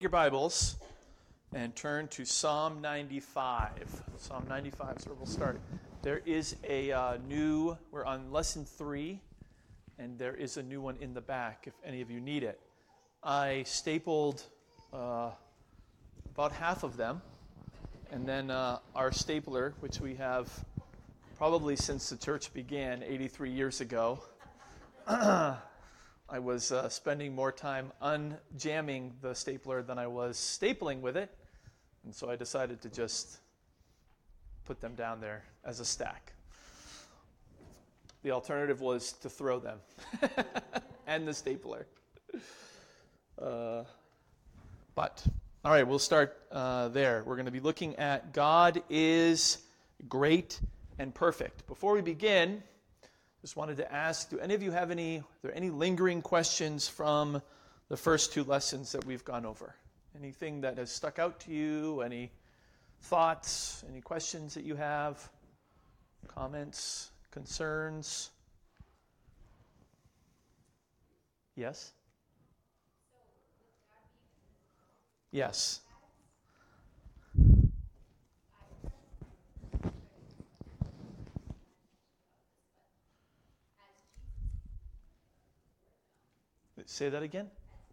Your Bibles and turn to Psalm 95. Psalm 95 is where we'll start. There is a we're on lesson 3, and there is a new one in the back if any of you need it. I stapled about half of them, and then our stapler, which we have probably since the church began 83 years ago, I was spending more time unjamming the stapler than I was stapling with it, and so I decided to just put them down there as a stack. The alternative was to throw them and the stapler. But, all right, we'll start there. We're going to be looking at God is great and perfect. Before we begin, just wanted to ask, do any of you have are there any lingering questions from the first 2 lessons that we've gone over? Anything that has stuck out to you? Any thoughts? Any questions that you have? Comments? Concerns? Yes? Yes. Say that again?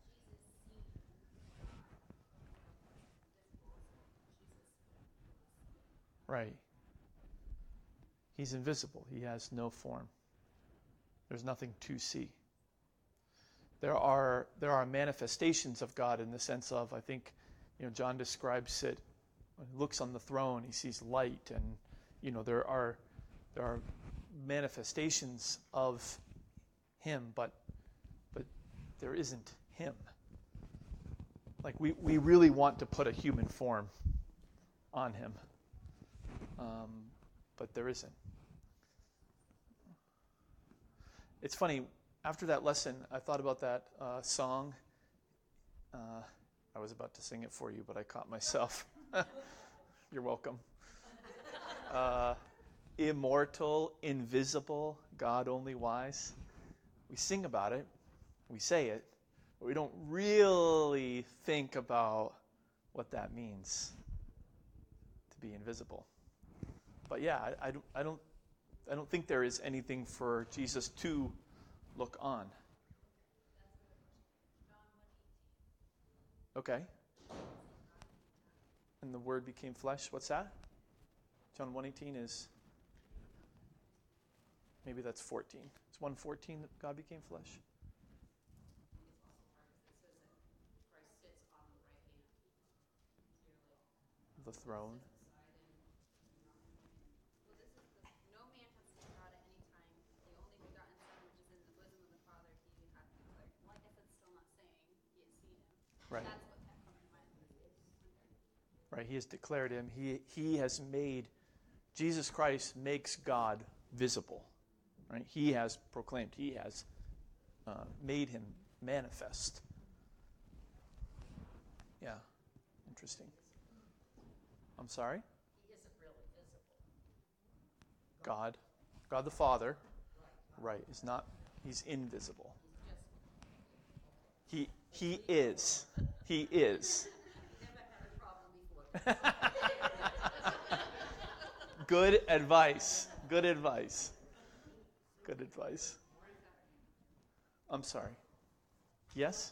Right. He's invisible. He has no form. There's nothing to see. There are manifestations of God in the sense of, I think, John describes it when he looks on the throne, he sees light, and there are manifestations of him, but there isn't him. Like we really want to put a human form on him, but there isn't. It's funny, after that lesson, I thought about that song. I was about to sing it for you, but I caught myself. You're welcome. Immortal, invisible, God only wise. We sing about it. We say it, but we don't really think about what that means to be invisible. But yeah, I don't think there is anything for Jesus to look on. Okay. And the Word became flesh. What's that? John 1:18 is, maybe that's 14. It's 1:14 that God became flesh. The throne. No man has seen God at any time. The only begotten Son, which is in the bosom of the Father, he hath declared. Well, I guess it's still not saying he has seen him. Right. That's what kept coming to mind. Right. He has declared him. He has made, Jesus Christ makes God visible. Right. He has proclaimed. He has made him manifest. Yeah. Interesting. I'm sorry? He isn't really visible. God the Father, right, is not, he's invisible. He is. He is. Never had a problem before. Good advice. Good advice. Good advice. I'm sorry. Yes?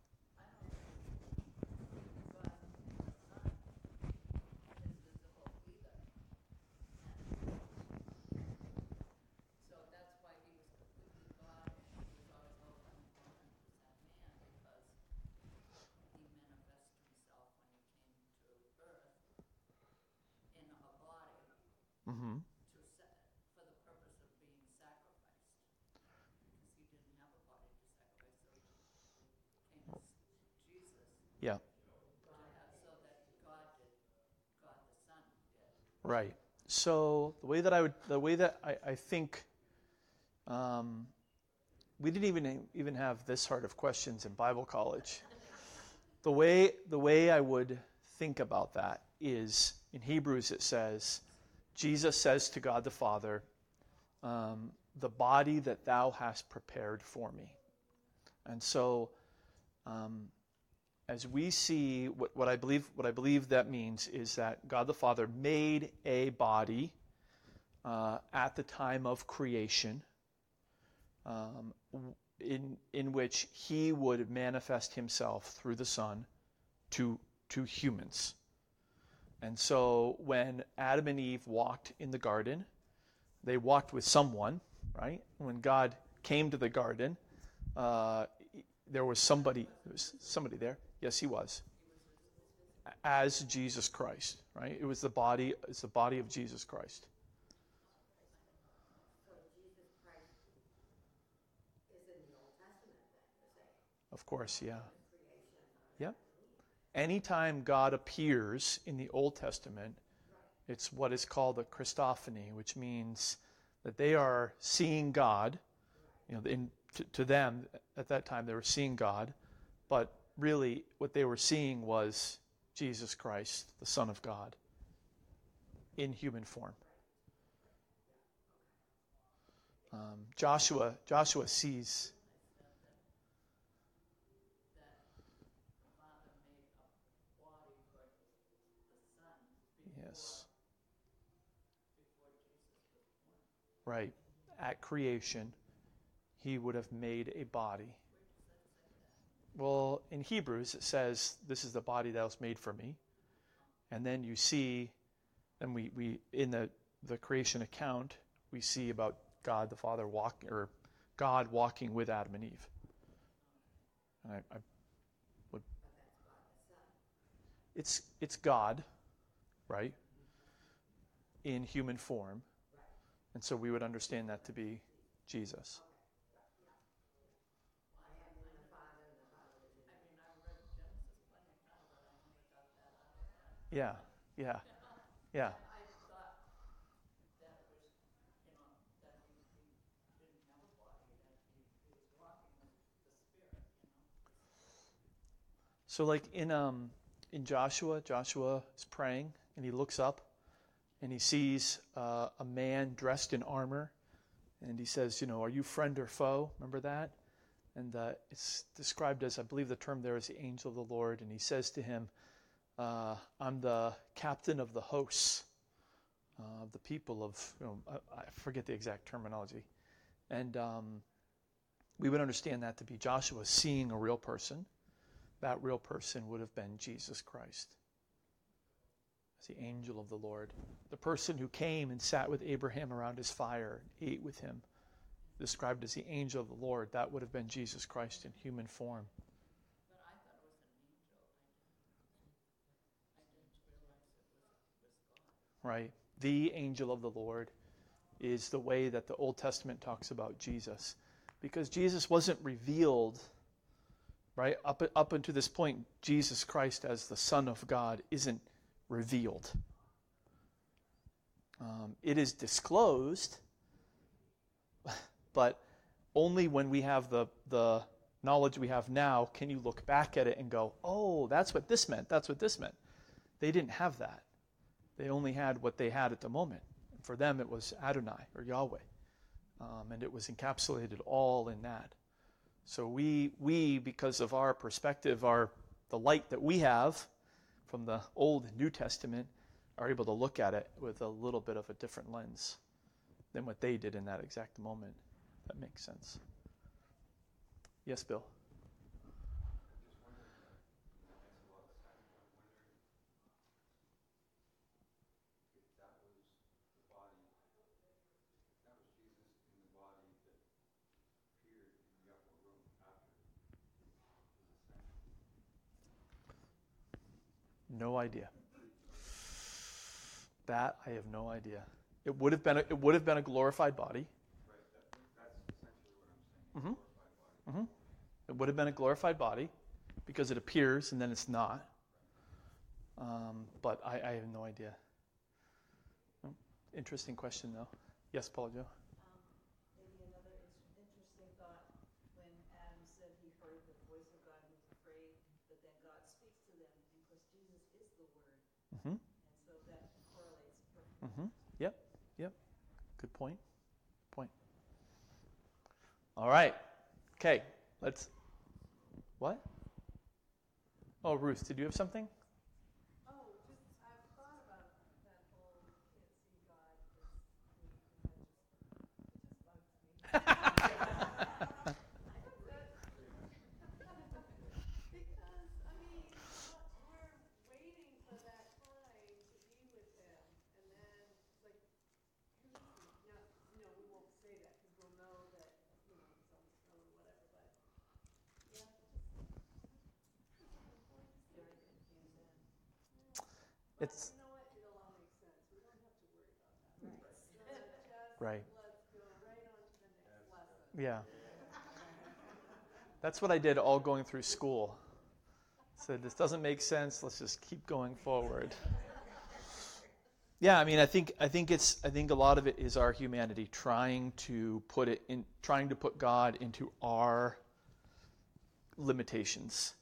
Mm-hmm. For the purpose of being sacrificed. Because he didn't have a body to sacrifice, so he came as Jesus. Yeah. So that God the Son did. Right. So the way that I think, we didn't even have this sort of questions in Bible college. The way I would think about that is, in Hebrews it says, Jesus says to God the Father, the body that thou hast prepared for me. And so as we see what I believe that means is that God the Father made a body at the time of creation, in which He would manifest Himself through the Son to humans. And so when Adam and Eve walked in the garden, they walked with someone, right? When God came to the garden, there was somebody there. Yes, He was. As Jesus Christ, right? It's the body of Jesus Christ. So Jesus Christ is in the Old Testament then, you're saying? Of course, yeah. Creation. Yep. Anytime God appears in the Old Testament, it's what is called a Christophany, which means that they are seeing God. To them at that time they were seeing God, but really what they were seeing was Jesus Christ, the Son of God, in human form. Joshua sees. Yes. Right. At creation, He would have made a body. Well, in Hebrews it says, "This is the body that was made for me." And then you see, and we in the creation account, we see about God the Father God walking with Adam and Eve. And I would. It's God, right? In human form. And so we would understand that to be Jesus. Yeah. I thought that was, that he didn't have a body, that he was walking with the Spirit, So like in Joshua is praying and he looks up and he sees a man dressed in armor and he says, are you friend or foe? Remember that? And it's described as, I believe the term there is the angel of the Lord, and he says to him, I'm the captain of the hosts, the people of, I forget the exact terminology. And we would understand that to be Joshua seeing a real person. That real person would have been Jesus Christ, as the angel of the Lord. The person who came and sat with Abraham around his fire, ate with him, described as the angel of the Lord, that would have been Jesus Christ in human form. But I thought it was an angel. I didn't realize it was God. Right. The angel of the Lord is the way that the Old Testament talks about Jesus. Because Jesus wasn't revealed, right? Up until this point, Jesus Christ as the Son of God isn't revealed. It is disclosed, but only when we have the knowledge we have now can you look back at it and go, oh, that's what this meant. That's what this meant. They didn't have that. They only had what they had at the moment. For them, it was Adonai or Yahweh. And it was encapsulated all in that. So we because of our perspective, the light that we have from the Old and New Testament, are able to look at it with a little bit of a different lens than what they did in that exact moment. That makes sense. Yes, Bill? No idea. That I have no idea. It would have been a glorified body. That's essentially what I'm saying. Mm-hmm. Mm-hmm. It would have been a glorified body because it appears and then it's not. But I have no idea. Interesting question, though. Yes, Paul Joe? Maybe another interesting thought. When Adam said he heard the voice of God, he was afraid, but then God speaks to them, and of course Jesus is the Word. Mm-hmm. And so that correlates perfectly. Mm-hmm. Yep. Good point. All right. Okay. Let's. What? Oh, Ruth, did you have something? Oh, just, I've thought about that whole can't see God, it just bugs me. Because, I mean, we're waiting for that time to be with him, and then, like, we won't say that, because we'll know that, he's on the throne or whatever, but, yeah, very confusing. But It's you know what, it'll all make sense, we don't have to worry about that. Just right. let's go right on to the next lesson. Yeah. That's what I did all going through school. Said, this doesn't make sense. Let's just keep going forward. Yeah, I mean, I think a lot of it is our humanity trying to put God into our limitations.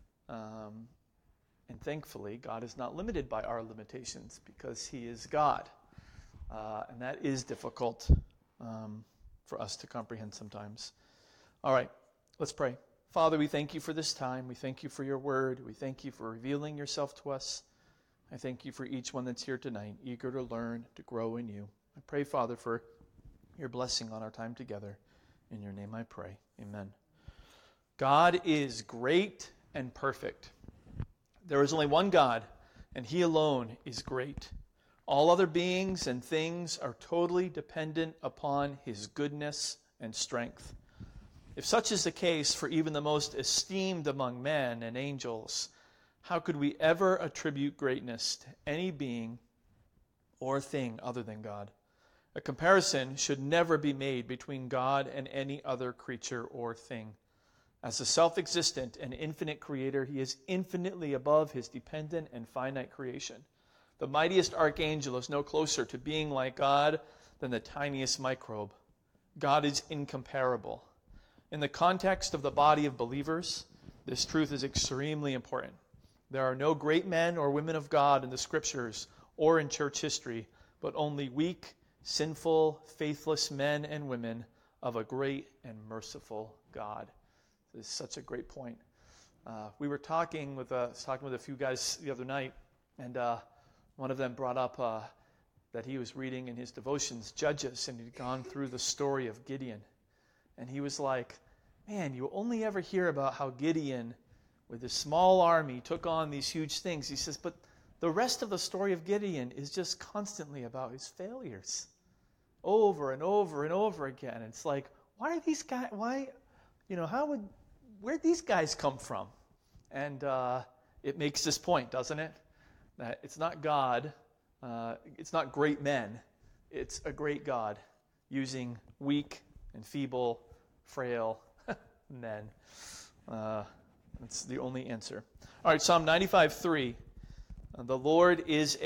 And thankfully, God is not limited by our limitations because He is God. And that is difficult for us to comprehend sometimes. All right, let's pray. Father, we thank you for this time. We thank you for your word. We thank you for revealing yourself to us. I thank you for each one that's here tonight, eager to learn, to grow in you. I pray, Father, for your blessing on our time together. In your name I pray. Amen. God is great and perfect. There is only one God, and He alone is great. All other beings and things are totally dependent upon His goodness and strength. If such is the case for even the most esteemed among men and angels, how could we ever attribute greatness to any being or thing other than God? A comparison should never be made between God and any other creature or thing. As a self-existent and infinite creator, He is infinitely above His dependent and finite creation. The mightiest archangel is no closer to being like God than the tiniest microbe. God is incomparable. In the context of the body of believers, this truth is extremely important. There are no great men or women of God in the Scriptures or in church history, but only weak, sinful, faithless men and women of a great and merciful God. This is such a great point. We were talking with a few guys the other night, and one of them brought up that he was reading in his devotions Judges, and he'd gone through the story of Gideon. And he was like, man, you only ever hear about how Gideon, with his small army, took on these huge things. He says, but the rest of the story of Gideon is just constantly about his failures. Over and over and over again. It's like, where'd these guys come from? And it makes this point, doesn't it? That it's not God, it's not great men, it's a great God using weak and feeble, frail men. That's the only answer. All right, Psalm 95:3. The Lord is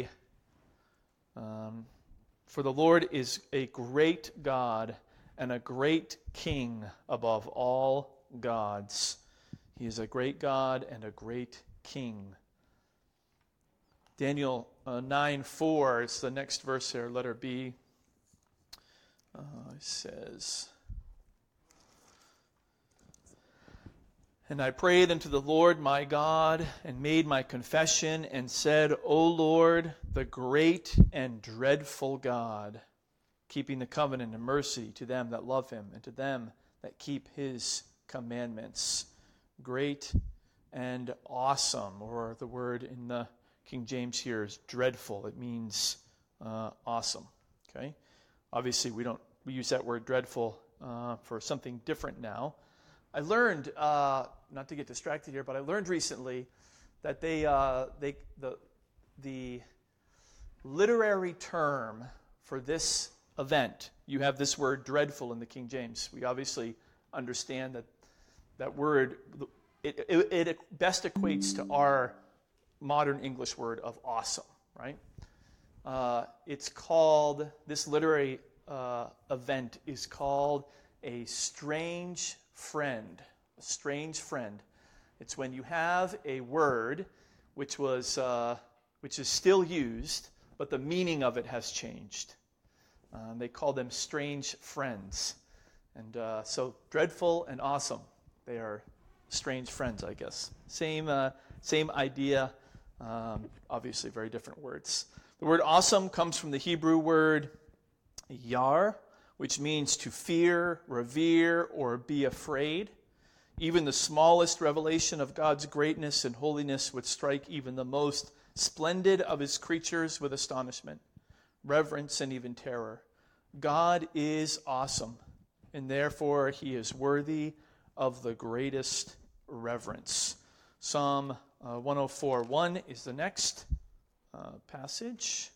for the Lord is a great God and a great King above all gods. He is a great God and a great King. Daniel 9:4 is the next verse here, letter B. It says, and I prayed unto the Lord my God, and made my confession, and said, O Lord, the great and dreadful God, keeping the covenant and mercy to them that love Him, and to them that keep His commandments. Great and awesome, or the word in the King James here is dreadful. It means awesome. Okay, obviously we use that word dreadful for something different now. I learned, not to get distracted here, but I learned recently that the literary term for this event, you have this word dreadful in the King James. We obviously understand that word, it best equates to our modern English word of awesome, right? It's called, this literary event is called a strange friend. A strange friend. It's when you have a word which is still used, but the meaning of it has changed. They call them strange friends. And so dreadful and awesome, they are strange friends, I guess. Same Same idea, obviously very different words. The word awesome comes from the Hebrew word yar, which means to fear, revere, or be afraid. Even the smallest revelation of God's greatness and holiness would strike even the most splendid of his creatures with astonishment, reverence, and even terror. God is awesome, and therefore he is worthy of the greatest reverence. Psalm 104:1 is the next passage.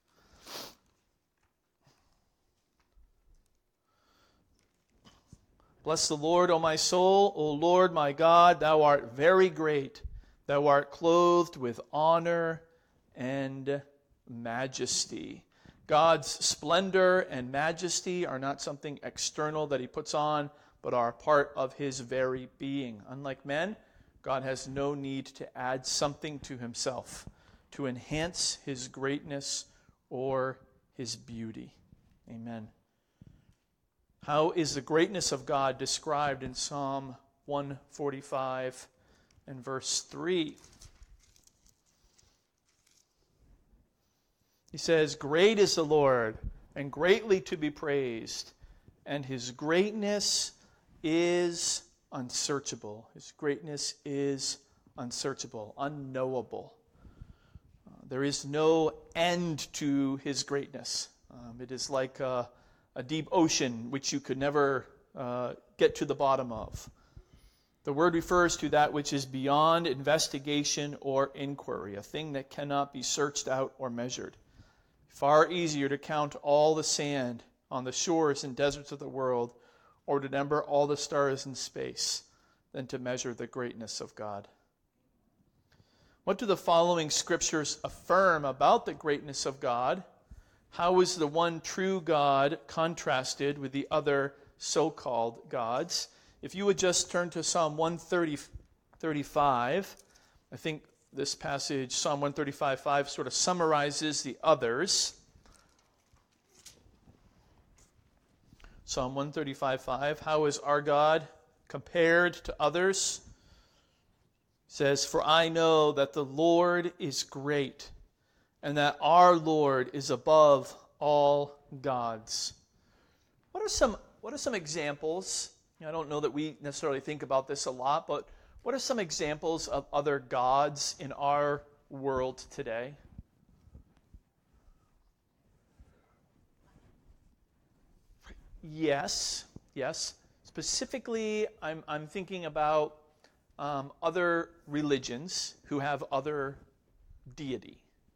Bless the Lord, O my soul. O Lord my God, thou art very great. Thou art clothed with honor and majesty. God's splendor and majesty are not something external that he puts on, but are part of his very being. Unlike men, God has no need to add something to himself to enhance his greatness or his beauty. Amen. How is the greatness of God described in Psalm 145 and verse 3? He says, "Great is the Lord, and greatly to be praised, and his greatness is unsearchable." His greatness is unsearchable, unknowable. There is no end to his greatness. It is like a deep ocean which you could never get to the bottom of. The word refers to that which is beyond investigation or inquiry, a thing that cannot be searched out or measured. Far easier to count all the sand on the shores and deserts of the world, or to number all the stars in space, than to measure the greatness of God. What do the following scriptures affirm about the greatness of God? How is the one true God contrasted with the other so-called gods? If you would just turn to Psalm 135, I think this passage, Psalm 135:5, sort of summarizes the others. Psalm 135:5, how is our God compared to others? It says, "For I know that the Lord is great, and that our Lord is above all gods." What are some examples? I don't know that we necessarily think about this a lot, but what are some examples of other gods in our world today? Yes. Specifically, I'm thinking about other religions who have other deity.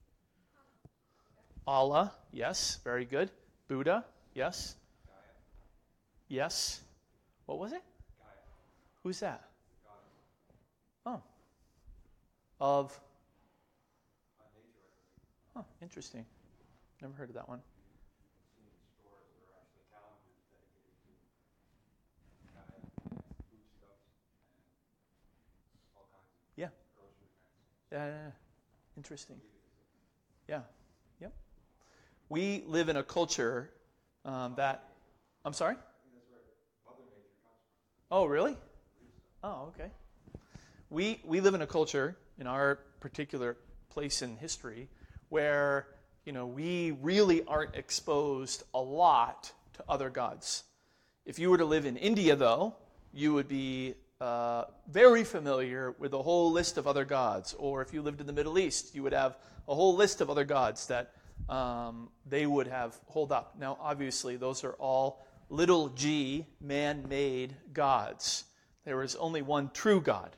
Allah, yes, very good. Buddha, yes. Yes. What was it? Who's that? Oh. Of? Oh, interesting. Never heard of that one. Yeah. Interesting. Yeah. Yep. We live in a culture that... I'm sorry? Oh, really? Oh, okay. We live in a culture, in our particular place in history, where, we really aren't exposed a lot to other gods. If you were to live in India, though, you would be very familiar with a whole list of other gods. Or if you lived in the Middle East, you would have a whole list of other gods that they would have hold up. Now, obviously, those are all little g, man-made gods. There is only one true God.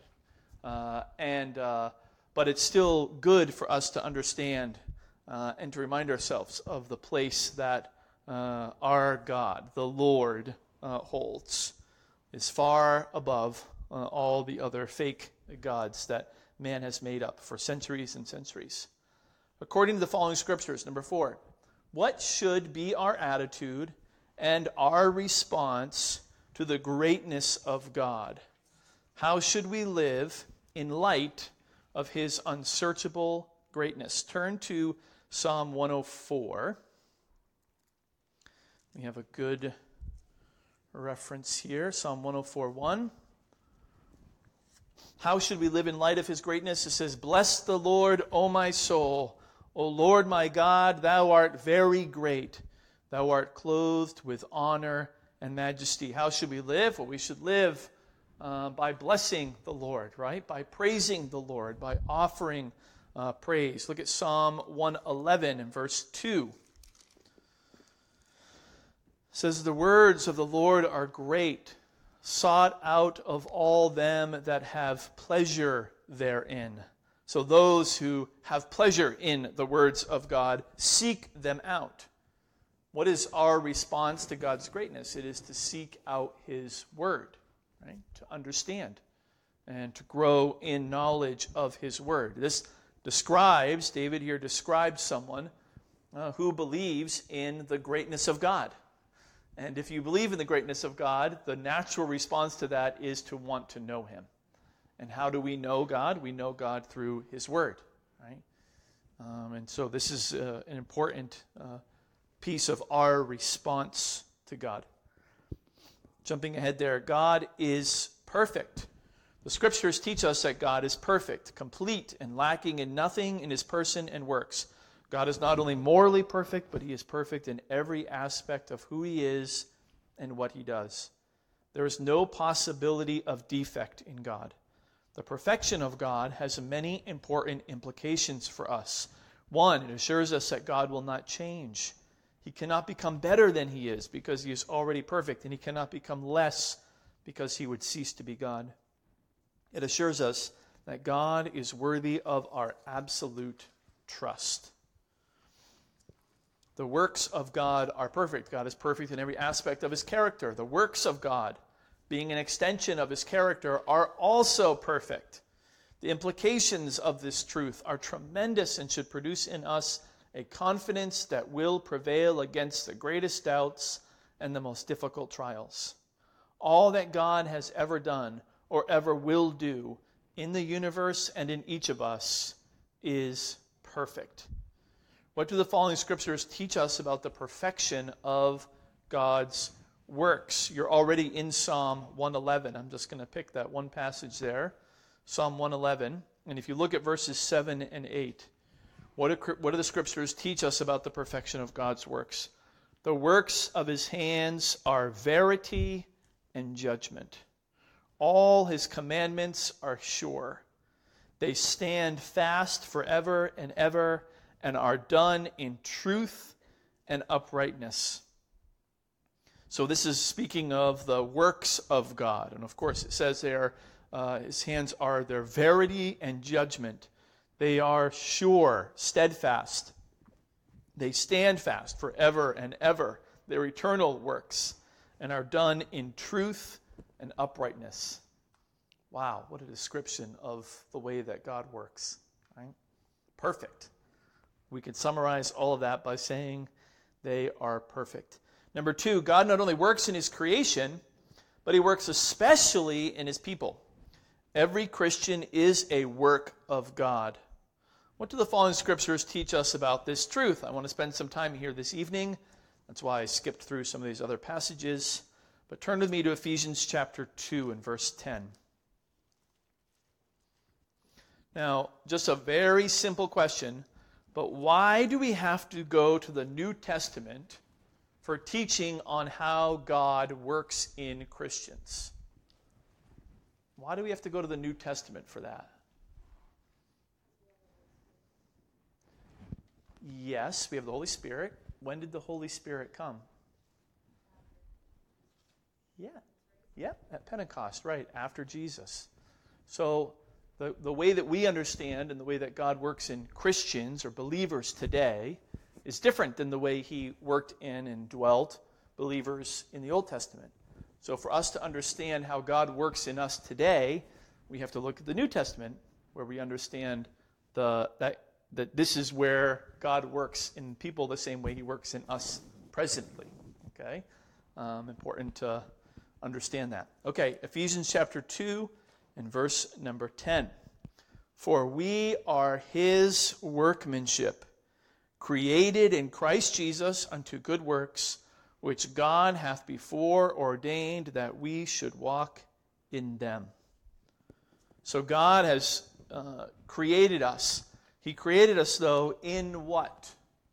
But it's still good for us to understand and to remind ourselves of the place that our God, the Lord, holds, is far above all the other fake gods that man has made up for centuries and centuries. According to the following scriptures, number 4, what should be our attitude and our response to the greatness of God? How should we live in light of his unsearchable greatness? Turn to Psalm 104. We have a good reference here, Psalm 104:1. How should we live in light of his greatness? It says, "Bless the Lord, O my soul. O Lord my God, thou art very great. Thou art clothed with honor and majesty." How should we live? Well, we should live by blessing the Lord, right? By praising the Lord, by offering praise. Look at Psalm 111 and verse 2. It says, "The words of the Lord are great, sought out of all them that have pleasure therein." So those who have pleasure in the words of God seek them out. What is our response to God's greatness? It is to seek out his word, right? To understand and to grow in knowledge of his word. David here describes someone who believes in the greatness of God. And if you believe in the greatness of God, the natural response to that is to want to know him. And how do we know God? We know God through his word, right? And so this is an important piece of our response to God. Jumping ahead there, God is perfect. The scriptures teach us that God is perfect, complete, and lacking in nothing in his person and works. God is not only morally perfect, but he is perfect in every aspect of who he is and what he does. There is no possibility of defect in God. The perfection of God has many important implications for us. One, it assures us that God will not change. He cannot become better than he is because he is already perfect, and he cannot become less because he would cease to be God. It assures us that God is worthy of our absolute trust. The works of God are perfect. God is perfect in every aspect of his character. The works of God, being an extension of his character, are also perfect. The implications of this truth are tremendous and should produce in us a confidence that will prevail against the greatest doubts and the most difficult trials. All that God has ever done or ever will do in the universe and in each of us is perfect. What do the following scriptures teach us about the perfection of God's works? You're already in Psalm 111. I'm just going to pick that one passage there, Psalm 111. And if you look at verses 7 and 8, what do the scriptures teach us about the perfection of God's works? The works of his hands are verity and judgment. All his commandments are sure. They stand fast forever and ever, and are done in truth and uprightness. So this is speaking of the works of God. And of course it says there, his hands are their verity and judgment. They are sure, steadfast. They stand fast forever and ever. They're eternal works and are done in truth and uprightness. Wow, what a description of the way that God works, right? Perfect. We could summarize all of that by saying they are perfect. Number 2, God not only works in his creation, but he works especially in his people. Every Christian is a work of God. What do the following scriptures teach us about this truth? I want to spend some time here this evening. That's why I skipped through some of these other passages. But turn with me to Ephesians chapter 2 and verse 10. Now, just a very simple question. But why do we have to go to the New Testament for teaching on how God works in Christians? Why do we have to go to the New Testament for that? Yes, we have the Holy Spirit. When did the Holy Spirit come? Yeah, at Pentecost, right, after Jesus. So the way that we understand and the way that God works in Christians or believers today is different than the way he worked in and dwelt believers in the Old Testament. So for us to understand how God works in us today, we have to look at the New Testament, where we understand that this is where God works in people the same way he works in us presently. Okay? Important to understand that. Okay, Ephesians chapter 2 and verse number 10. For we are his workmanship, created in Christ Jesus unto good works, which God hath before ordained that we should walk in them. So God has created us. He created us, though, in what?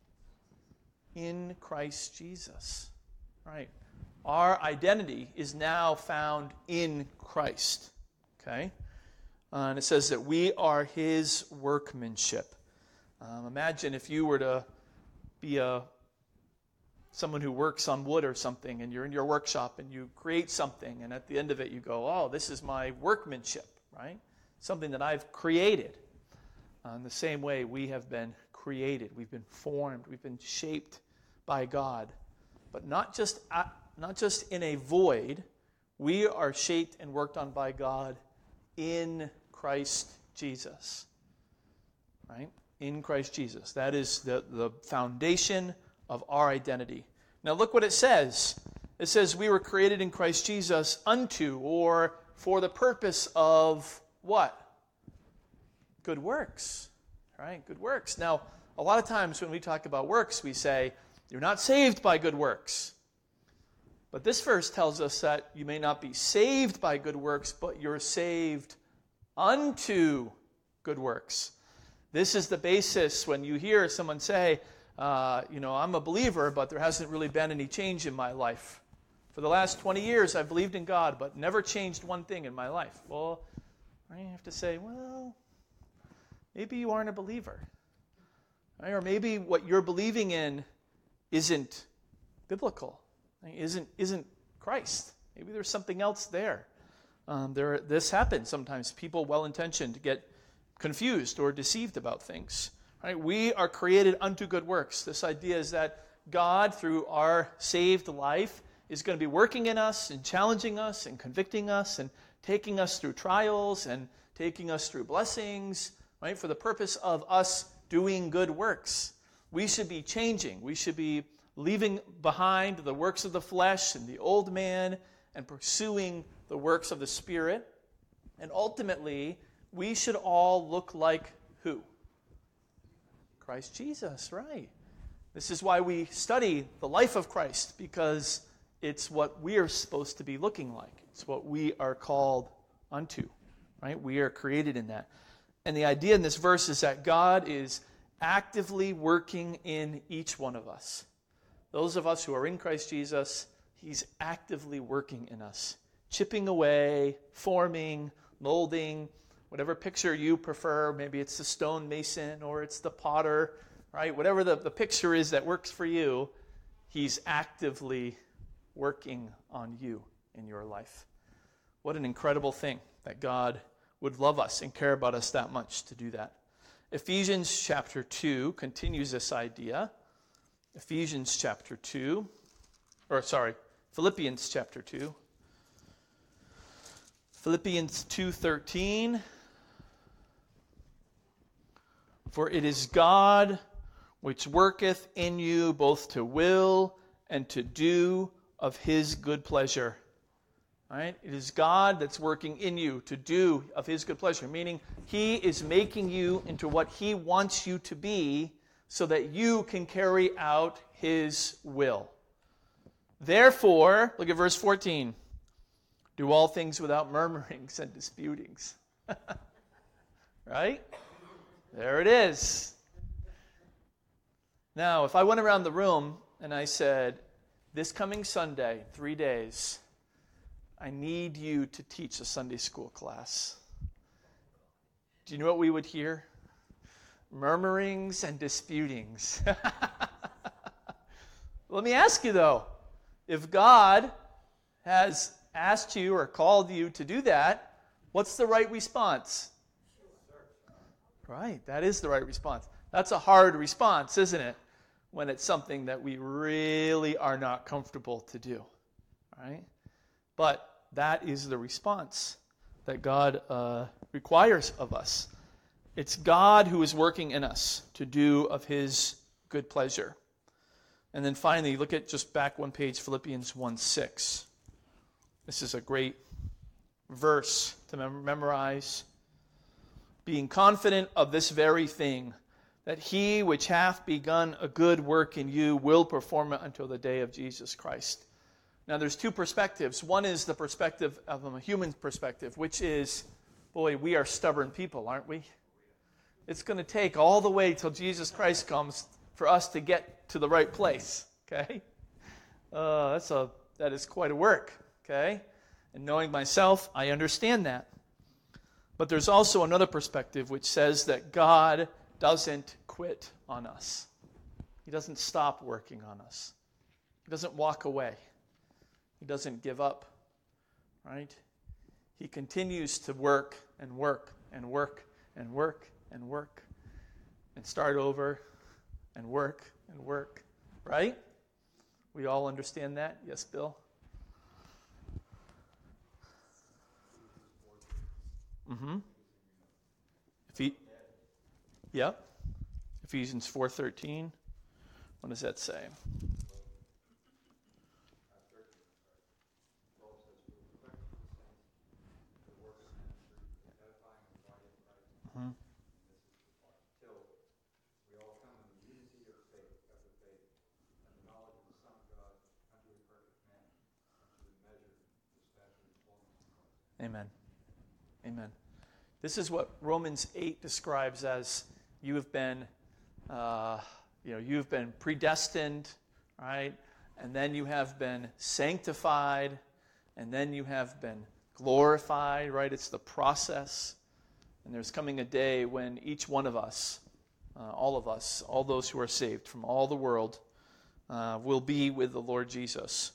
In Christ Jesus. Right? Our identity is now found in Christ. Okay? And it says that we are His workmanship. Imagine if you were to be someone who works on wood or something, and you're in your workshop and you create something, and at the end of it you go, oh, this is my workmanship, right? Something that I've created. In the same way, we have been created. We've been formed. We've been shaped by God. But not just in a void. We are shaped and worked on by God in Christ Jesus. Right? In Christ Jesus. That is the foundation of our identity. Now look what it says. It says we were created in Christ Jesus unto, or for the purpose of what? Good works. Right? Good works. Now, a lot of times when we talk about works, we say, you're not saved by good works. But this verse tells us that you may not be saved by good works, but you're saved unto good works. This is the basis when you hear someone say, I'm a believer, but there hasn't really been any change in my life. For the last 20 years, I've believed in God, but never changed one thing in my life. Well, I have to say, well, maybe you aren't a believer. Right? Or maybe what you're believing in isn't biblical, isn't Christ. Maybe there's something else there. This happens sometimes. People well-intentioned get confused or deceived about things. Right? We are created unto good works. This idea is that God, through our saved life, is going to be working in us and challenging us and convicting us and taking us through trials and taking us through blessings, right, for the purpose of us doing good works. We should be changing. We should be leaving behind the works of the flesh and the old man and pursuing the works of the Spirit. And ultimately, we should all look like who? Christ Jesus, right. This is why we study the life of Christ, because it's what we are supposed to be looking like. It's what we are called unto, right? We are created in that. And the idea in this verse is that God is actively working in each one of us. Those of us who are in Christ Jesus, He's actively working in us, chipping away, forming, molding, whatever picture you prefer. Maybe it's the stonemason or it's the potter, right? Whatever the picture is that works for you, He's actively working on you in your life. What an incredible thing that God would love us and care about us that much to do that. Philippians chapter 2 continues this idea. Philippians chapter 2. Philippians 2:13. For it is God which worketh in you both to will and to do of His good pleasure. Right? It is God that's working in you to do of His good pleasure, meaning He is making you into what He wants you to be so that you can carry out His will. Therefore, look at verse 14. Do all things without murmurings and disputings. Right? There it is. Now, if I went around the room and I said, this coming Sunday, 3 days, I need you to teach a Sunday school class. Do you know what we would hear? Murmurings and disputings. Let me ask you though, if God has asked you or called you to do that, what's the right response? Right, that is the right response. That's a hard response, isn't it? When it's something that we really are not comfortable to do. Right? But that is the response that God requires of us. It's God who is working in us to do of His good pleasure. And then finally, look at just back one page, Philippians 1:6. This is a great verse to memorize. Being confident of this very thing, that He which hath begun a good work in you will perform it until the day of Jesus Christ. Now there's two perspectives. One is the perspective of a human perspective, which is Boy, we are stubborn people, aren't we? It's going to take all the way till Jesus Christ comes for us to get to the right place, okay? That is quite a work, okay? And knowing myself, I understand that. But there's also another perspective which says that God doesn't quit on us. He doesn't stop working on us. He doesn't walk away. He doesn't give up, right? He continues to work and work and work and work and work and start over and work, right? We all understand that? Yes, Bill? Mm-hmm. Yep. Ephesians 4:13. What does that say? Mm-hmm. Amen. Amen. This is what Romans 8 describes as you have been, you've been predestined, right? And then you have been sanctified, and then you have been glorified, right? It's the process. And there's coming a day when each one of us, all of us, all those who are saved from all the world, will be with the Lord Jesus.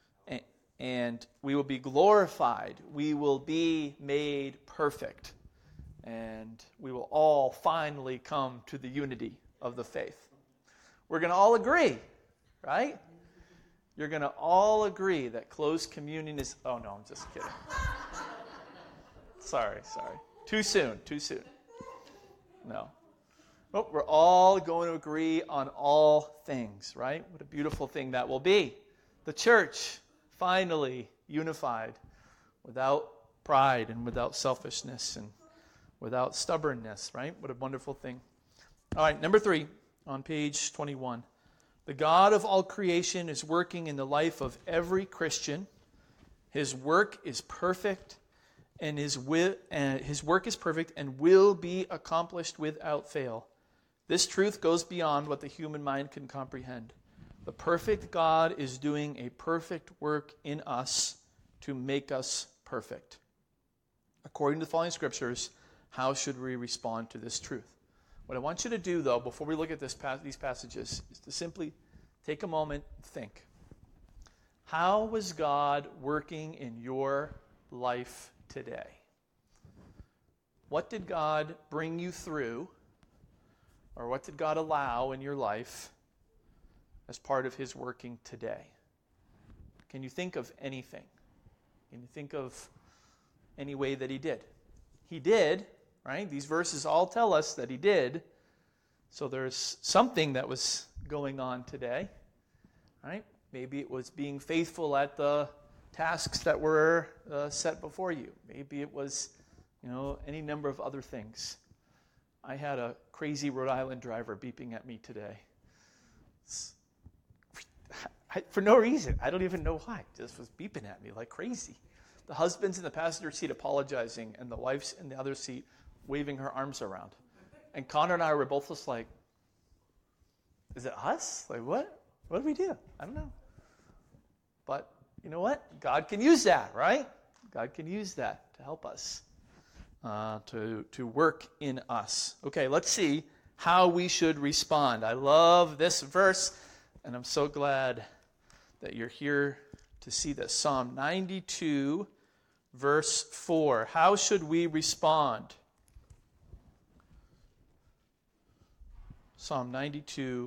And we will be glorified. We will be made perfect. And we will all finally come to the unity of the faith. We're going to all agree, right? You're going to all agree that close communion is... Oh, no, I'm just kidding. Sorry. Too soon. No. But we're all going to agree on all things, right? What a beautiful thing that will be. The church, finally unified, without pride and without selfishness and without stubbornness, right? What a wonderful thing. All right, number 3 on page 21. The God of all creation is working in the life of every Christian. His work is perfect, and his work is perfect and will be accomplished without fail. This truth goes beyond what the human mind can comprehend. The perfect God is doing a perfect work in us to make us perfect. According to the following scriptures, how should we respond to this truth? What I want you to do, though, before we look at these passages, is to simply take a moment and think. How was God working in your life today? What did God bring you through, or what did God allow in your life as part of his working today? Can you think of anything? Can you think of any way that he did? He did, right? These verses all tell us that he did. So there's something that was going on today, right? Maybe it was being faithful at the tasks that were set before you. Maybe it was, any number of other things. I had a crazy Rhode Island driver beeping at me today. For no reason. I don't even know why. Just was beeping at me like crazy. The husband's in the passenger seat apologizing, and the wife's in the other seat waving her arms around. And Connor and I were both just like, is it us? Like, what? What did we do? I don't know. But you know what? God can use that, right? God can use that to help us, to work in us. Okay, let's see how we should respond. I love this verse, and I'm so glad that you're here to see this. Psalm 92, verse 4. How should we respond? Psalm 92.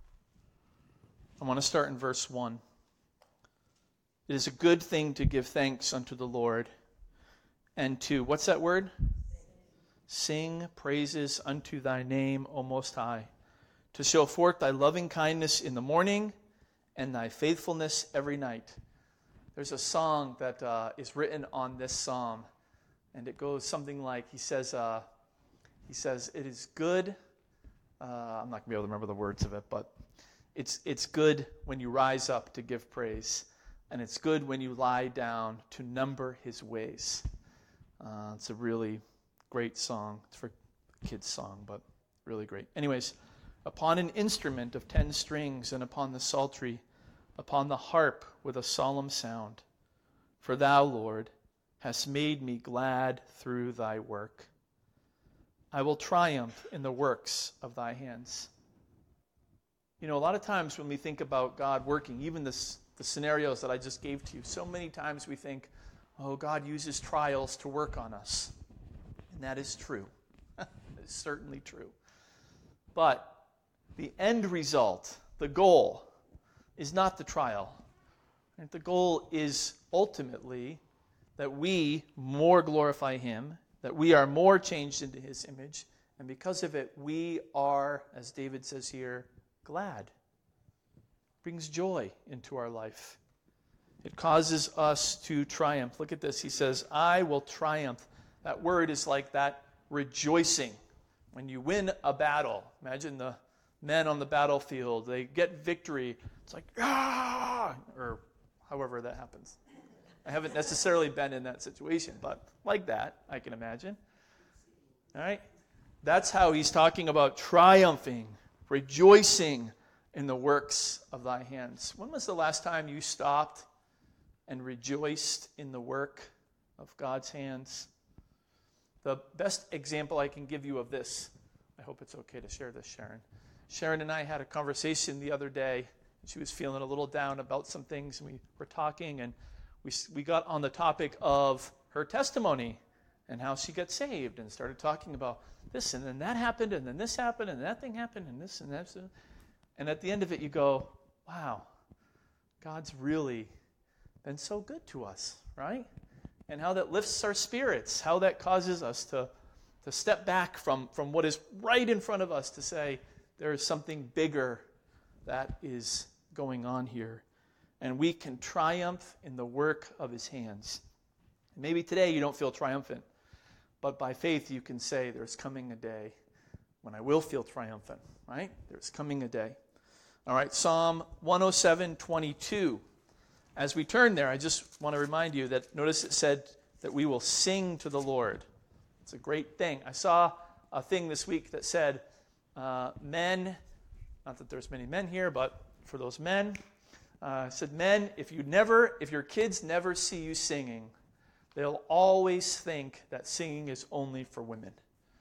I want to start in verse 1. It is a good thing to give thanks unto the Lord and to, what's that word? Sing praises unto thy name, O Most High, to show forth thy loving kindness in the morning and thy faithfulness every night. There's a song that is written on this psalm, and it goes something like, he says, it is good. I'm not going to be able to remember the words of it, but it's good when you rise up to give praise, and it's good when you lie down to number his ways. It's a really Great song. It's for a kid's song, but really great. Anyways, upon an instrument of 10 strings, and upon the psaltery, upon the harp with a solemn sound. For thou, Lord, hast made me glad through thy work. I will triumph in the works of thy hands. You know, a lot of times when we think about God working, even the scenarios that I just gave to you, so many times we think, oh, God uses trials to work on us. And that is true. That is certainly true. But the end result, the goal, is not the trial. And the goal is ultimately that we more glorify him, that we are more changed into his image, and because of it, we are, as David says here, glad. Brings joy into our life. It causes us to triumph. Look at this. He says, I will triumph. That word is like that rejoicing. When you win a battle, imagine the men on the battlefield, they get victory. It's like, ah, or however that happens. I haven't necessarily been in that situation, but like that, I can imagine. All right? That's how he's talking about triumphing, rejoicing in the works of thy hands. When was the last time you stopped and rejoiced in the work of God's hands? The best example I can give you of this, I hope it's okay to share this, Sharon. Sharon and I had a conversation the other day. She was feeling a little down about some things, and we were talking, and we got on the topic of her testimony and how she got saved, and started talking about this, and then that happened, and then this happened, and that thing happened, and this, and that. And at the end of it, you go, wow, God's really been so good to us, right? And how that lifts our spirits, how that causes us to step back from what is right in front of us to say, there is something bigger that is going on here. And we can triumph in the work of his hands. Maybe today you don't feel triumphant, but by faith you can say, there's coming a day when I will feel triumphant, right? There's coming a day. All right, Psalm 107:22. As we turn there, I just want to remind you that notice it said that we will sing to the Lord. It's a great thing. I saw a thing this week that said, men, not that there's many men here, but for those men, said, men, if your kids never see you singing, they'll always think that singing is only for women.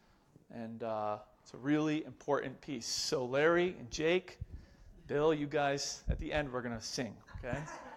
And it's a really important piece. So Larry and Jake, Bill, you guys, at the end, we're going to sing, okay?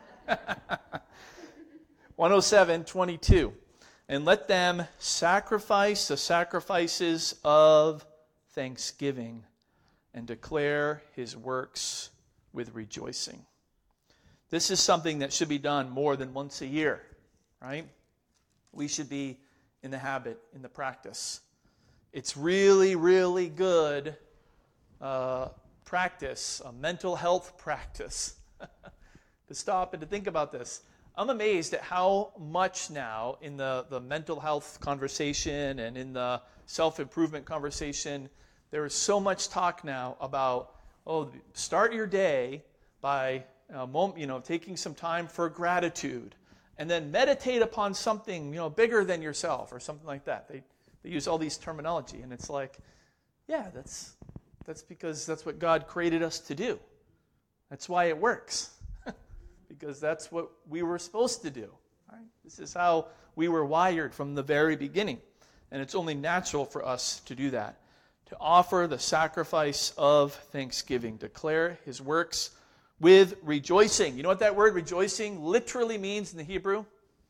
107:22. And let them sacrifice the sacrifices of thanksgiving and declare his works with rejoicing. This is something that should be done more than once a year, right? We should be in the habit, in the practice. It's really, really good practice, a mental health practice, to stop and to think about this. I'm amazed at how much now in the mental health conversation and in the self-improvement conversation, there is so much talk now about, start your day by taking some time for gratitude, and then meditate upon something bigger than yourself or something like that. They use all these terminology, and it's like, yeah, that's because that's what God created us to do. That's why it works. Because that's what we were supposed to do. Right? This is how we were wired from the very beginning. And it's only natural for us to do that. To offer the sacrifice of thanksgiving. Declare his works with rejoicing. You know what that word rejoicing literally means in the Hebrew?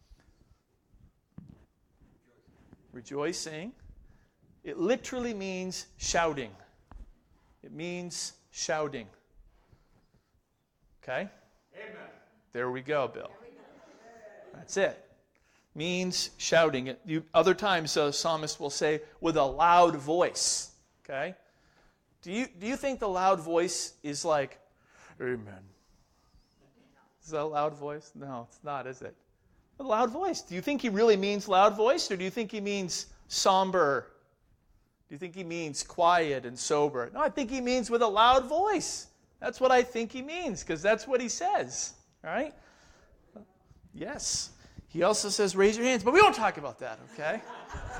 Rejoicing. It literally means shouting. It means shouting. Okay? Amen. There we go, Bill. That's it. Means shouting. Other times, the psalmist will say, with a loud voice. Okay? Do you think the loud voice is like, amen? Is that a loud voice? No, it's not, is it? A loud voice. Do you think he really means loud voice, or do you think he means somber? Do you think he means quiet and sober? No, I think he means with a loud voice. That's what I think he means, because that's what he says. All right? Yes. He also says, raise your hands, but we won't talk about that, okay?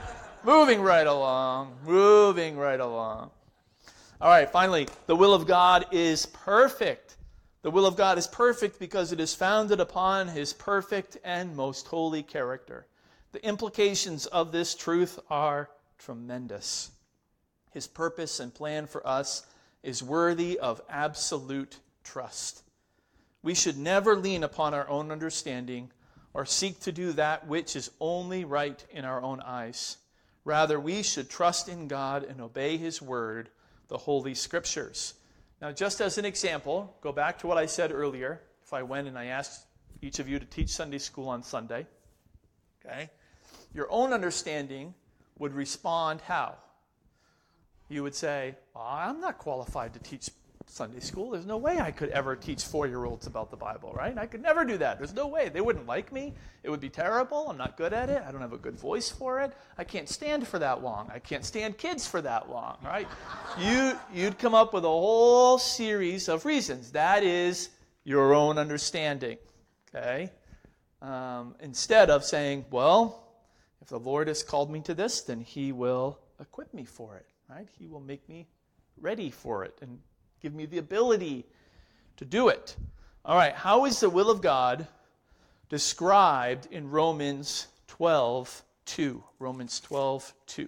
Moving right along. Moving right along. All right, finally, the will of God is perfect. The will of God is perfect because it is founded upon His perfect and most holy character. The implications of this truth are tremendous. His purpose and plan for us is worthy of absolute trust. We should never lean upon our own understanding or seek to do that which is only right in our own eyes. Rather, we should trust in God and obey His word, the Holy Scriptures. Now, just as an example, go back to what I said earlier. If I went and I asked each of you to teach Sunday school on Sunday, okay, your own understanding would respond how? You would say, well, I'm not qualified to teach Sunday school. There's no way I could ever teach 4-year-olds about the Bible, right? I could never do that. There's no way. They wouldn't like me. It would be terrible. I'm not good at it. I don't have a good voice for it. I can't stand for that long. I can't stand kids for that long, right? You'd come up with a whole series of reasons. That is your own understanding, okay? Instead of saying, well, if the Lord has called me to this, then He will equip me for it, right? He will make me ready for it and give me the ability to do it. All right, how is the will of God described in Romans 12:2? Romans 12:2.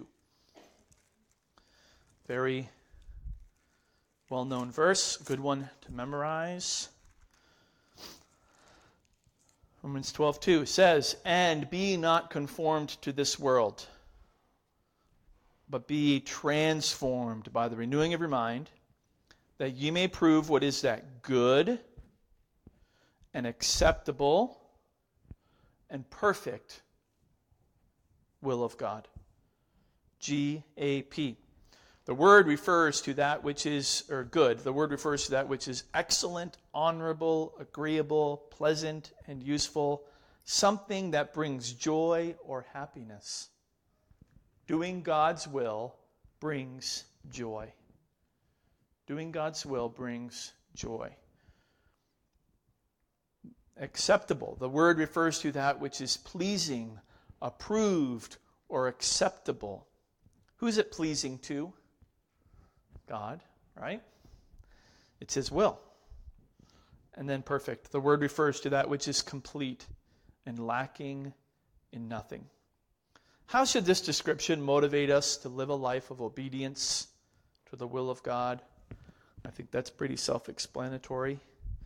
Very well-known verse, good one to memorize. Romans 12:2 says, "And be not conformed to this world, but be transformed by the renewing of your mind, that ye may prove what is that good and acceptable and perfect will of God." G-A-P. The word refers to that which is, or good, the word refers to that which is excellent, honorable, agreeable, pleasant, and useful, something that brings joy or happiness. Doing God's will brings joy. Doing God's will brings joy. Acceptable. The word refers to that which is pleasing, approved, or acceptable. Who's it pleasing to? God, right? It's His will. And then perfect. The word refers to that which is complete and lacking in nothing. How should this description motivate us to live a life of obedience to the will of God? I think that's pretty self-explanatory.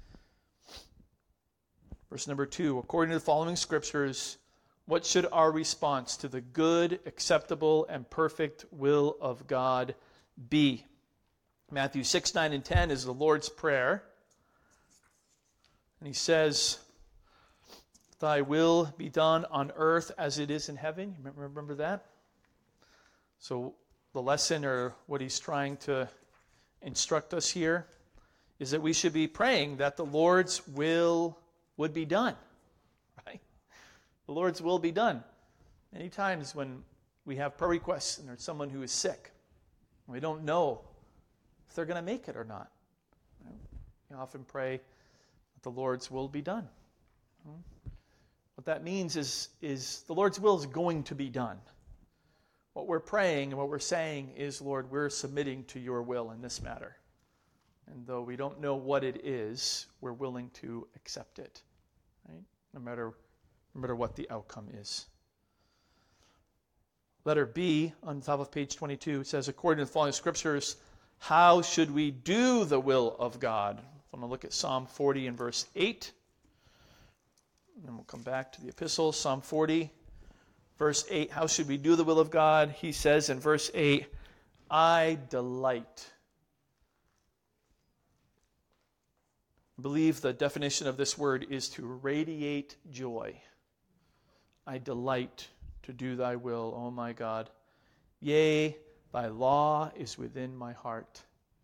Verse number 2, according to the following scriptures, what should our response to the good, acceptable, and perfect will of God be? Matthew 6, 9, and 10 is the Lord's Prayer. And He says, "Thy will be done on earth as it is in heaven." You remember that? So the lesson, or what He's trying to instruct us here, is that we should be praying that the Lord's will would be done. Right? The Lord's will be done. Many times when we have prayer requests and there's someone who is sick, and we don't know if they're going to make it or not, we often pray that the Lord's will be done. What that means is the Lord's will is going to be done. What we're praying and what we're saying is, Lord, we're submitting to your will in this matter. And though we don't know what it is, we're willing to accept it, right? No matter what the outcome is. Letter B on top of page 22 says, according to the following scriptures, how should we do the will of God? I'm going to look at Psalm 40 and verse 8. And then we'll come back to the epistle. Psalm 40, verse 8. How should we do the will of God? He says in verse 8, I delight. I believe the definition of this word is to radiate joy. I delight to do thy will, O my God. Yea, thy law is within my heart.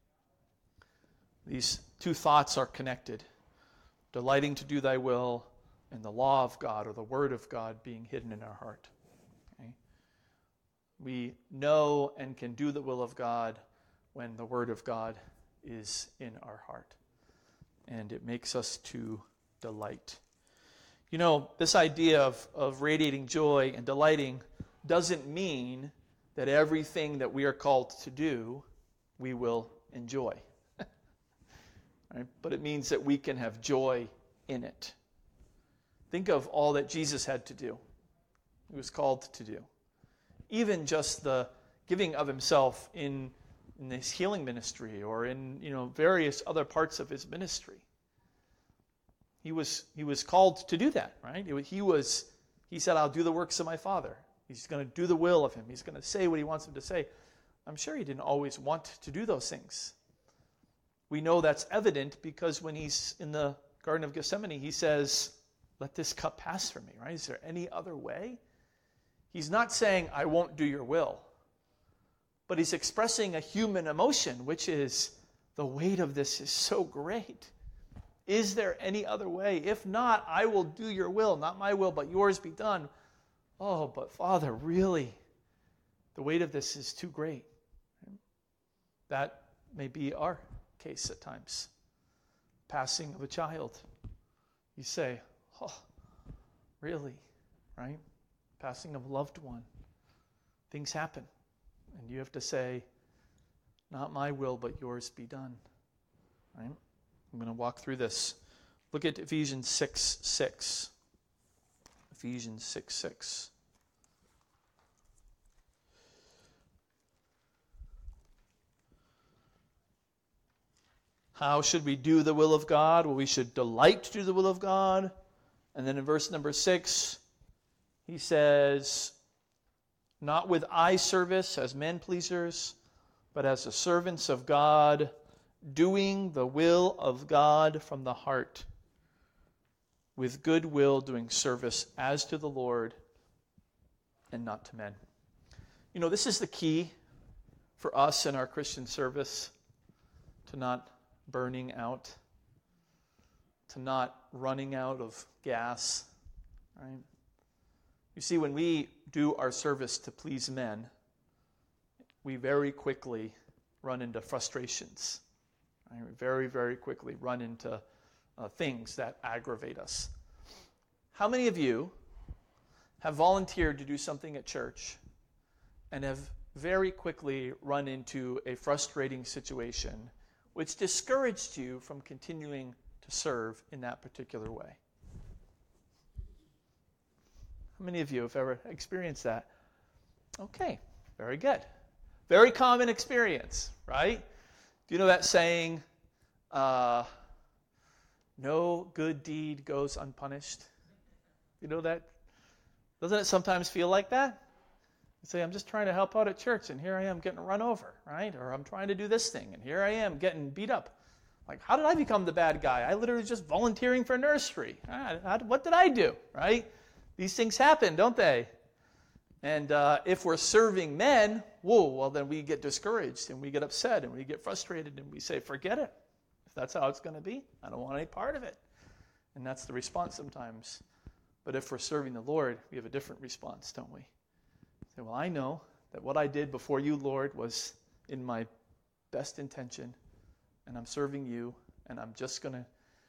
These two thoughts are connected. Delighting to do thy will and the law of God, or the word of God, being hidden in our heart. Okay? We know and can do the will of God when the word of God is in our heart. And it makes us to delight. You know, this idea of radiating joy and delighting doesn't mean that everything that we are called to do, we will enjoy. Right? But it means that we can have joy in it. Think of all that Jesus had to do. He was called to do. Even just the giving of himself in his healing ministry or in various other parts of his ministry. He was called to do that, right? He said, I'll do the works of my Father. He's going to do the will of him. He's going to say what he wants him to say. I'm sure he didn't always want to do those things. We know that's evident because when he's in the Garden of Gethsemane, he says, let this cup pass from me, right? Is there any other way? He's not saying, I won't do your will. But he's expressing a human emotion, which is, the weight of this is so great. Is there any other way? If not, I will do your will, not my will, but yours be done. Oh, but Father, really, the weight of this is too great. That may be our case at times. Passing of a child. You say, oh, really, right? Passing of a loved one. Things happen. And you have to say, not my will, but yours be done. Right? I'm going to walk through this. Look at Ephesians 6:6. Ephesians 6:6. How should we do the will of God? Well, we should delight to do the will of God. And then in verse number 6, he says, not with eye service as men pleasers, but as the servants of God, doing the will of God from the heart, with good will doing service as to the Lord and not to men. This is the key for us in our Christian service, to not burning out, to not running out of gas, right? You see, when we do our service to please men, we very quickly run into frustrations. Right? We very, very quickly run into things that aggravate us. How many of you have volunteered to do something at church and have very quickly run into a frustrating situation which discouraged you from continuing to serve in that particular way? How many of you have ever experienced that? Okay, very good. Very common experience, right? Do you know that saying, no good deed goes unpunished? You know that? Doesn't it sometimes feel like that? You say, I'm just trying to help out at church, and here I am getting run over, right? Or I'm trying to do this thing, and here I am getting beat up. Like, how did I become the bad guy? I literally was just volunteering for nursery. What did I do, right? These things happen, don't they? And if we're serving men, then we get discouraged, and we get upset, and we get frustrated, and we say, forget it. If that's how it's going to be, I don't want any part of it. And that's the response sometimes. But if we're serving the Lord, we have a different response, don't we? Say, well, I know that what I did before you, Lord, was in my best intention, and I'm serving you, and I'm just gonna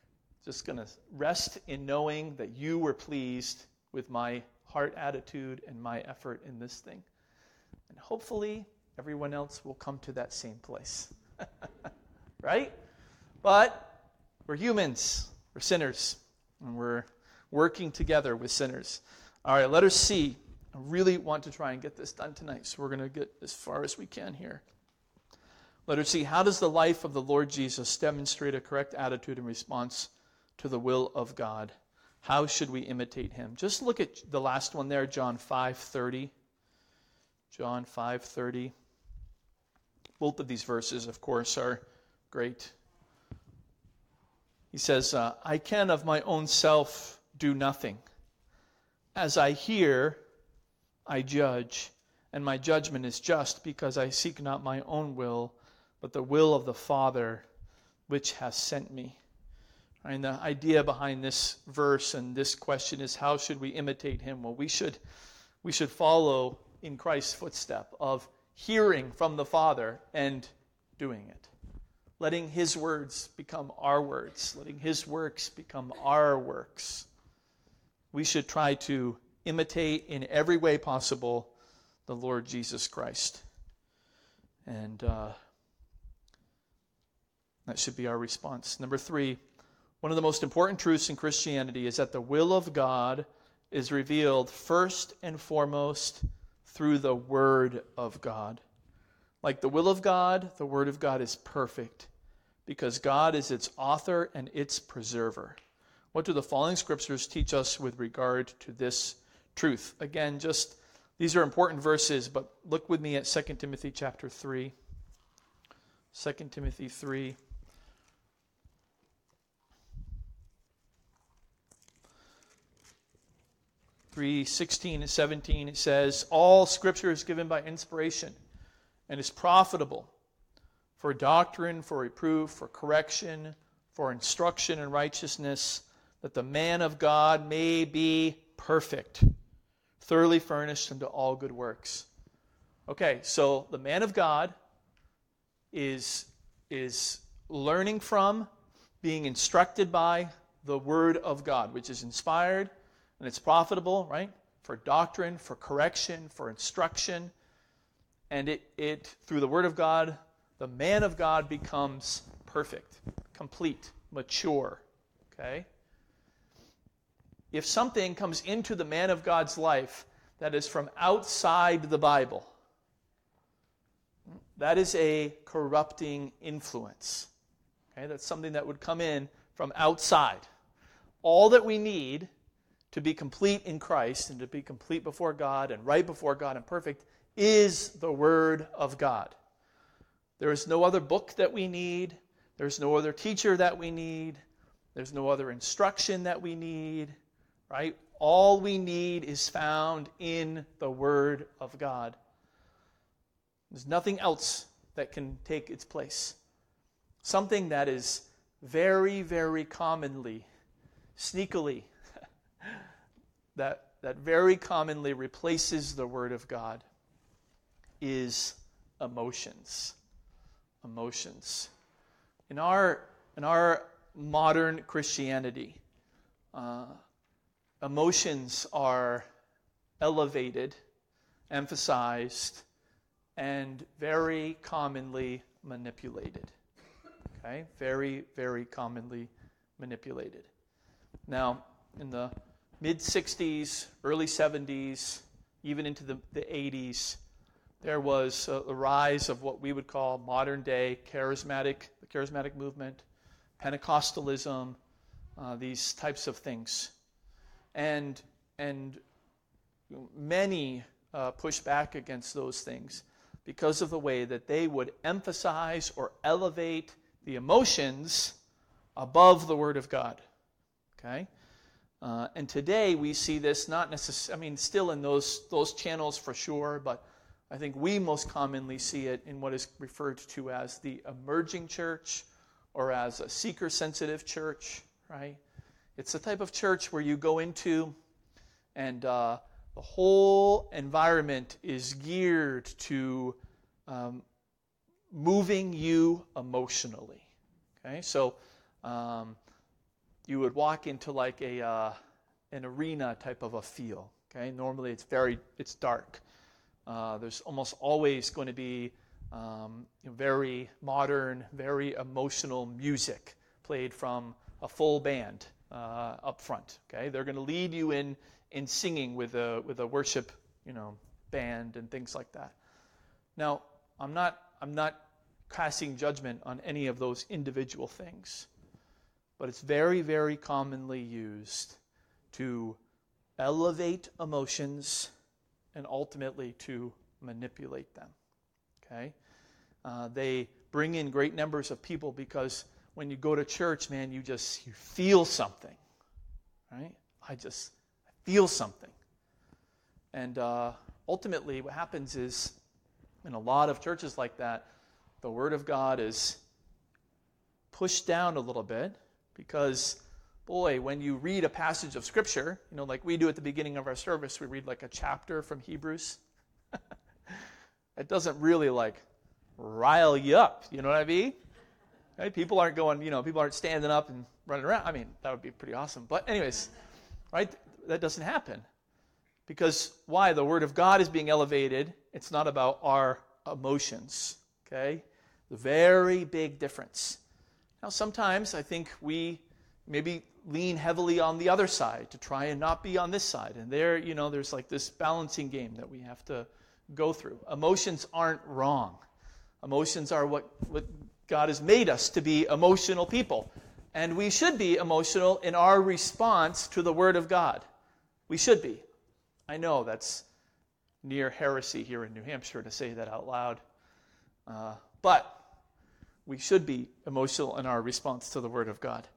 rest in knowing that you were pleased with my heart attitude and my effort in this thing. And hopefully everyone else will come to that same place. Right? But we're humans, we're sinners, and we're working together with sinners. All right, letter C. I really want to try and get this done tonight, so we're going to get as far as we can here. Letter C. How does the life of the Lord Jesus demonstrate a correct attitude in response to the will of God? How should we imitate him? Just look at the last one there, John 5:30. John 5:30. Both of these verses, of course, are great. He says, I can of my own self do nothing. As I hear, I judge, and my judgment is just, because I seek not my own will, but the will of the Father which has sent me. And the idea behind this verse and this question is, how should we imitate him? Well, we should follow in Christ's footstep of hearing from the Father and doing it. Letting his words become our words. Letting his works become our works. We should try to imitate in every way possible the Lord Jesus Christ. And that should be our response. Number 3, one of the most important truths in Christianity is that the will of God is revealed first and foremost through the Word of God. Like the will of God, the Word of God is perfect because God is its author and its preserver. What do the following scriptures teach us with regard to this truth? Again, these are important verses, but look with me at 2 Timothy chapter 3. 2 Timothy 3. Verse 16 and 17, it says, all Scripture is given by inspiration and is profitable for doctrine, for reproof, for correction, for instruction in righteousness, that the man of God may be perfect, thoroughly furnished unto all good works. Okay, so the man of God is learning from, being instructed by the Word of God, which is inspired, and it's profitable, right? For doctrine, for correction, for instruction. And it through the Word of God, the man of God becomes perfect, complete, mature. Okay? If something comes into the man of God's life that is from outside the Bible, that is a corrupting influence. Okay? That's something that would come in from outside. All that we need to be complete in Christ and to be complete before God and right before God and perfect is the Word of God. There is no other book that we need. There's no other teacher that we need. There's no other instruction that we need, right? All we need is found in the Word of God. There's nothing else that can take its place. Something that is very, very commonly, sneakily, that very commonly replaces the Word of God is emotions. Emotions. In our modern Christianity, emotions are elevated, emphasized, and very commonly manipulated. Okay? Very, very commonly manipulated. Now, in the mid-60s, early 70s, even into the 80s, there was a rise of what we would call modern-day the charismatic movement, Pentecostalism, these types of things. And many push back against those things because of the way that they would emphasize or elevate the emotions above the Word of God. Okay? And today we see this not necessarily, still in those channels for sure, but I think we most commonly see it in what is referred to as the emerging church or as a seeker-sensitive church, right? It's the type of church where you go into and the whole environment is geared to moving you emotionally, okay? So you would walk into like an arena type of a feel. Okay, normally it's dark. There's almost always going to be very modern, very emotional music played from a full band up front. Okay, they're going to lead you in singing with a worship band and things like that. Now, I'm not casting judgment on any of those individual things. But it's very, very commonly used to elevate emotions and ultimately to manipulate them. Okay? They bring in great numbers of people because when you go to church, man, you feel something. Right? I feel something. And ultimately what happens is, in a lot of churches like that, the Word of God is pushed down a little bit. Because, boy, when you read a passage of Scripture, like we do at the beginning of our service, we read like a chapter from Hebrews. It doesn't really rile you up, you know what I mean? Right? People aren't people aren't standing up and running around. That would be pretty awesome. But anyways, right? That doesn't happen. Because why? The Word of God is being elevated. It's not about our emotions. Okay? The very big difference. Now, sometimes I think we maybe lean heavily on the other side to try and not be on this side. And there, there's like this balancing game that we have to go through. Emotions aren't wrong. Emotions are what God has made us to be, emotional people. And we should be emotional in our response to the Word of God. We should be. I know that's near heresy here in New Hampshire to say that out loud. But we should be emotional in our response to the Word of God.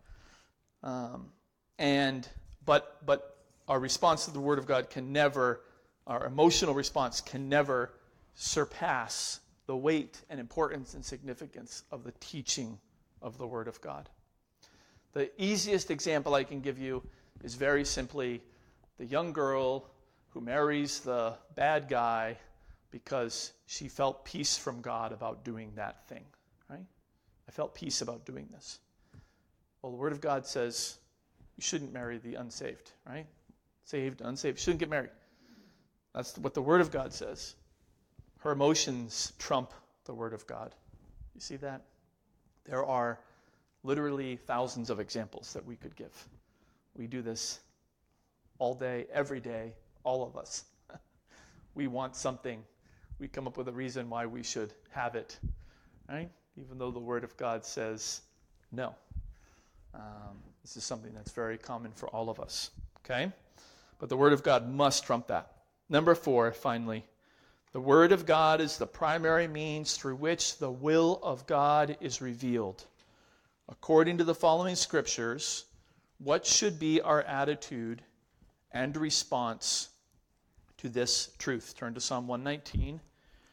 But our response to the Word of God our emotional response can never surpass the weight and importance and significance of the teaching of the Word of God. The easiest example I can give you is very simply the young girl who marries the bad guy because she felt peace from God about doing that thing, right? I felt peace about doing this. Well, the Word of God says you shouldn't marry the unsaved, right? Saved, unsaved, shouldn't get married. That's what the Word of God says. Her emotions trump the Word of God. You see that? There are literally thousands of examples that we could give. We do this all day, every day, all of us. We want something. We come up with a reason why we should have it, right? Even though the Word of God says no. This is something that's very common for all of us, okay? But the Word of God must trump that. Number 4, finally, the Word of God is the primary means through which the will of God is revealed. According to the following scriptures, what should be our attitude and response to this truth? Turn to Psalm 119.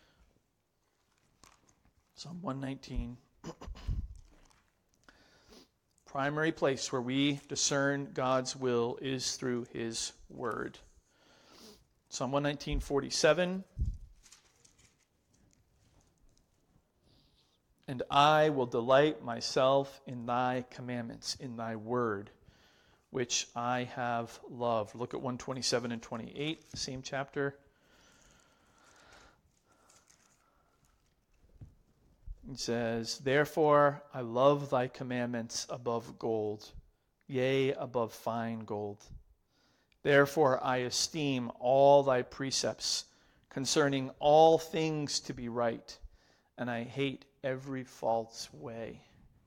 Psalm 119. Primary place where we discern God's will is through His Word. Psalm 119:47. And I will delight myself in thy commandments, in thy word, which I have loved. Look at 127 and 28, the same chapter. It says, Therefore I love thy commandments above gold, yea, above fine gold. Therefore I esteem all thy precepts concerning all things to be right, and I hate every false way.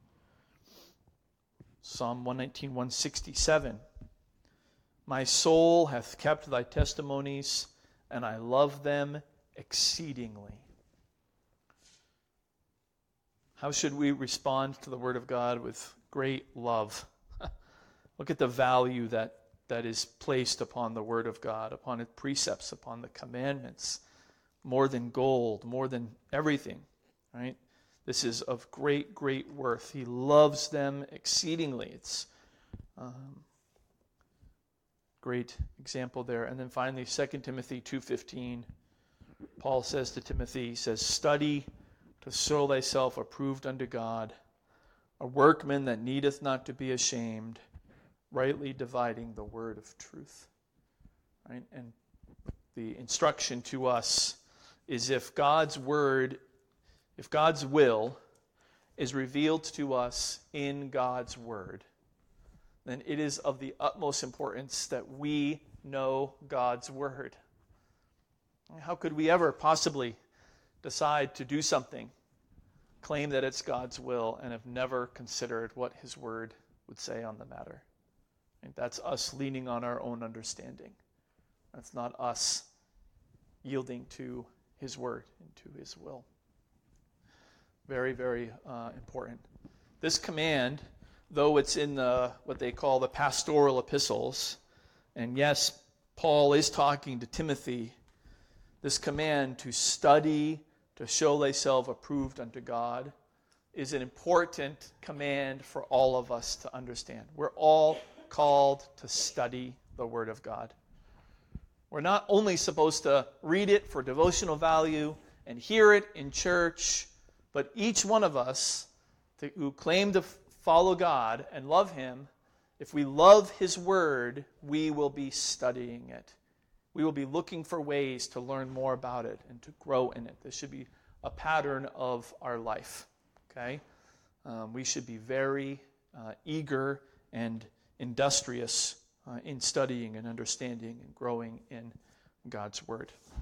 Psalm 119, 167. My soul hath kept thy testimonies, and I love them exceedingly. How should we respond to the Word of God? With great love. Look at the value that is placed upon the Word of God, upon its precepts, upon the commandments. More than gold, more than everything, right? This is of great, great worth. He loves them exceedingly. It's great example there. And then finally, 2 Timothy 2:15, Paul says to Timothy, he says, Study to show thyself approved unto God, a workman that needeth not to be ashamed, rightly dividing the word of truth. Right? And the instruction to us is if God's word, if God's will is revealed to us in God's word, then it is of the utmost importance that we know God's word. How could we ever possibly decide to do something, claim that it's God's will, and have never considered what His word would say on the matter? And that's us leaning on our own understanding. That's not us yielding to His word and to His will. Very, very important. This command, though it's in what they call the pastoral epistles, and yes, Paul is talking to Timothy, this command to study, to show thyself approved unto God, is an important command for all of us to understand. We're all called to study the Word of God. We're not only supposed to read it for devotional value and hear it in church, but each one of us who claim to follow God and love Him, if we love His Word, we will be studying it. we will be looking for ways to learn more about it and to grow in it. This should be a pattern of our life. Okay? We should be very eager and industrious in studying and understanding and growing in God's Word.